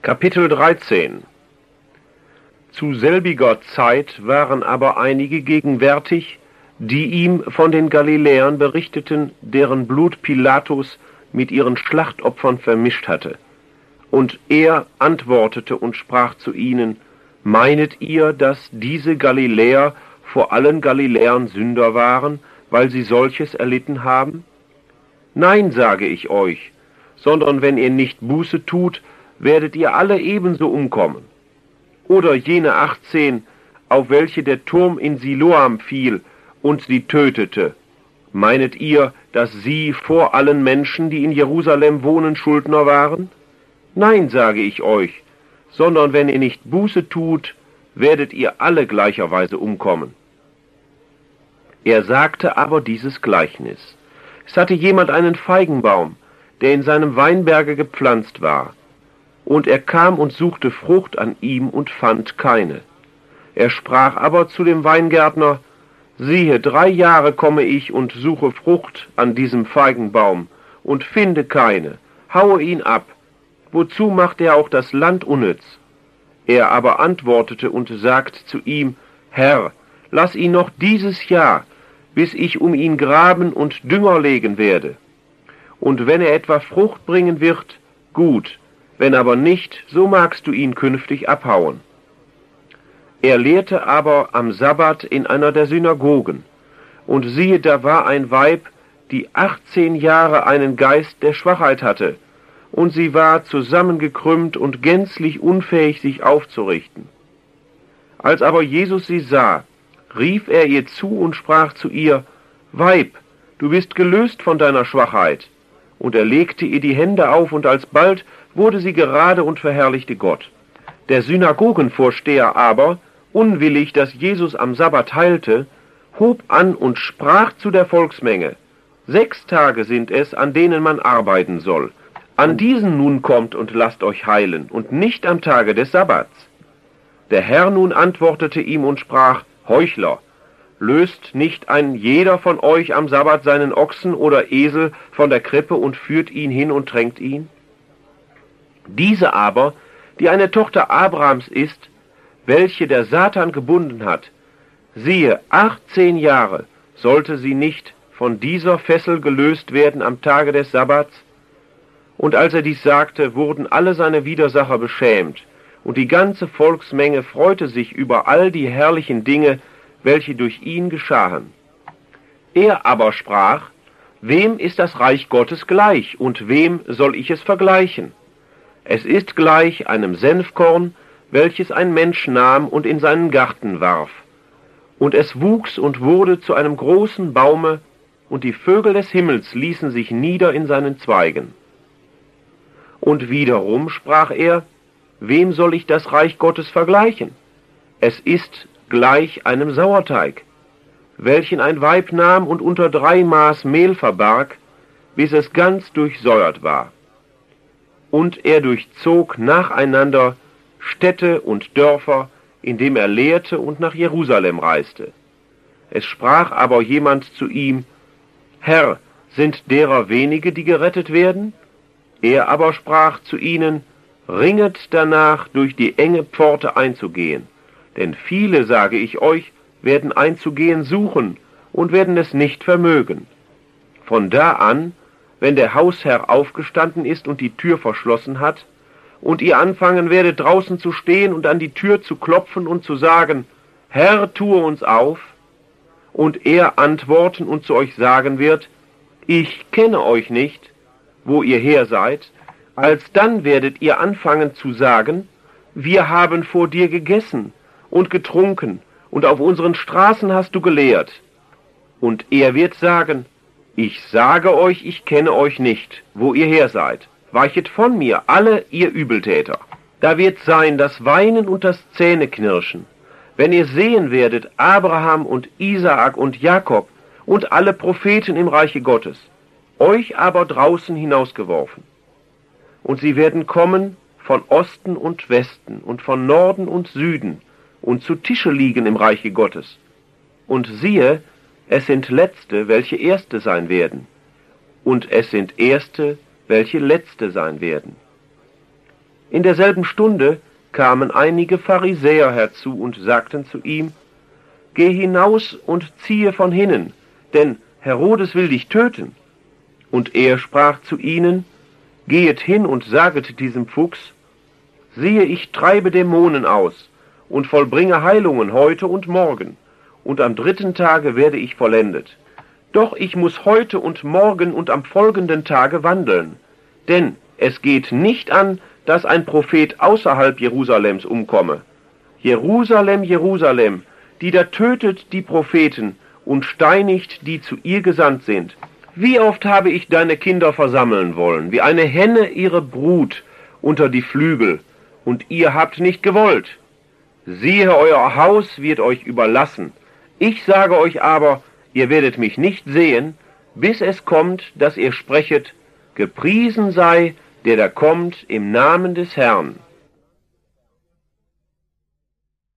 Kapitel 13. Zu selbiger Zeit waren aber einige gegenwärtig, die ihm von den Galiläern berichteten, deren Blut Pilatus mit ihren Schlachtopfern vermischt hatte. Und er antwortete und sprach zu ihnen: Meinet ihr, dass diese Galiläer vor allen Galiläern Sünder waren, weil sie solches erlitten haben? Nein, sage ich euch, sondern wenn ihr nicht Buße tut, werdet ihr alle ebenso umkommen. Oder jene 18, auf welche der Turm in Siloam fiel und sie tötete. Meinet ihr, dass sie vor allen Menschen, die in Jerusalem wohnen, Schuldner waren? Nein, sage ich euch, sondern wenn ihr nicht Buße tut, werdet ihr alle gleicherweise umkommen. Er sagte aber dieses Gleichnis. Es hatte jemand einen Feigenbaum, der in seinem Weinberge gepflanzt war. Und er kam und suchte Frucht an ihm und fand keine. Er sprach aber zu dem Weingärtner: Siehe, 3 Jahre komme ich und suche Frucht an diesem Feigenbaum und finde keine. Haue ihn ab. Wozu macht er auch das Land unnütz? Er aber antwortete und sagt zu ihm: Herr, lass ihn noch dieses Jahr, bis ich um ihn graben und Dünger legen werde. Und wenn er etwa Frucht bringen wird, gut. Wenn aber nicht, so magst du ihn künftig abhauen. Er lehrte aber am Sabbat in einer der Synagogen. Und siehe, da war ein Weib, die 18 Jahre einen Geist der Schwachheit hatte, und sie war zusammengekrümmt und gänzlich unfähig, sich aufzurichten. Als aber Jesus sie sah, rief er ihr zu und sprach zu ihr: Weib, du bist gelöst von deiner Schwachheit. Und er legte ihr die Hände auf, und alsbald wurde sie gerade und verherrlichte Gott. Der Synagogenvorsteher aber, unwillig, dass Jesus am Sabbat heilte, hob an und sprach zu der Volksmenge: 6 Tage sind es, an denen man arbeiten soll. An diesen nun kommt und lasst euch heilen, und nicht am Tage des Sabbats. Der Herr nun antwortete ihm und sprach: Heuchler, löst nicht ein jeder von euch am Sabbat seinen Ochsen oder Esel von der Krippe und führt ihn hin und tränkt ihn? Diese aber, die eine Tochter Abrahams ist, welche der Satan gebunden hat, siehe, 18 Jahre sollte sie nicht von dieser Fessel gelöst werden am Tage des Sabbats? Und als er dies sagte, wurden alle seine Widersacher beschämt, und die ganze Volksmenge freute sich über all die herrlichen Dinge, welche durch ihn geschahen. Er aber sprach: Wem ist das Reich Gottes gleich, und wem soll ich es vergleichen? Es ist gleich einem Senfkorn, welches ein Mensch nahm und in seinen Garten warf. Und es wuchs und wurde zu einem großen Baume, und die Vögel des Himmels ließen sich nieder in seinen Zweigen. Und wiederum sprach er: Wem soll ich das Reich Gottes vergleichen? Es ist gleich einem Sauerteig, welchen ein Weib nahm und unter 3 Maß Mehl verbarg, bis es ganz durchsäuert war. Und er durchzog nacheinander Städte und Dörfer, indem er lehrte und nach Jerusalem reiste. Es sprach aber jemand zu ihm: Herr, sind derer wenige, die gerettet werden? Er aber sprach zu ihnen: Ringet danach, durch die enge Pforte einzugehen. Denn viele, sage ich euch, werden einzugehen suchen und werden es nicht vermögen. Von da an, wenn der Hausherr aufgestanden ist und die Tür verschlossen hat, und ihr anfangen werdet, draußen zu stehen und an die Tür zu klopfen und zu sagen: Herr, tue uns auf, und er antworten und zu euch sagen wird: Ich kenne euch nicht, wo ihr her seid, alsdann werdet ihr anfangen zu sagen: Wir haben vor dir gegessen und getrunken, und auf unseren Straßen hast du gelehrt. Und er wird sagen: Ich sage euch, ich kenne euch nicht, wo ihr her seid. Weichet von mir, alle ihr Übeltäter. Da wird sein das Weinen und das Zähneknirschen, wenn ihr sehen werdet Abraham und Isaak und Jakob und alle Propheten im Reiche Gottes, euch aber draußen hinausgeworfen. Und sie werden kommen von Osten und Westen und von Norden und Süden und zu Tische liegen im Reiche Gottes. Und siehe, es sind Letzte, welche Erste sein werden, und es sind Erste, welche Letzte sein werden. In derselben Stunde kamen einige Pharisäer herzu und sagten zu ihm: Geh hinaus und ziehe von hinnen, denn Herodes will dich töten. Und er sprach zu ihnen: Gehet hin und saget diesem Fuchs: Siehe, ich treibe Dämonen aus und vollbringe Heilungen heute und morgen, und am 3. Tage werde ich vollendet. Doch ich muss heute und morgen und am folgenden Tage wandeln, denn es geht nicht an, dass ein Prophet außerhalb Jerusalems umkomme. Jerusalem, Jerusalem, die da tötet die Propheten und steinigt, die zu ihr gesandt sind. Wie oft habe ich deine Kinder versammeln wollen, wie eine Henne ihre Brut unter die Flügel, und ihr habt nicht gewollt. Siehe, euer Haus wird euch überlassen. Ich sage euch aber, ihr werdet mich nicht sehen, bis es kommt, dass ihr sprechet: Gepriesen sei, der da kommt im Namen des Herrn.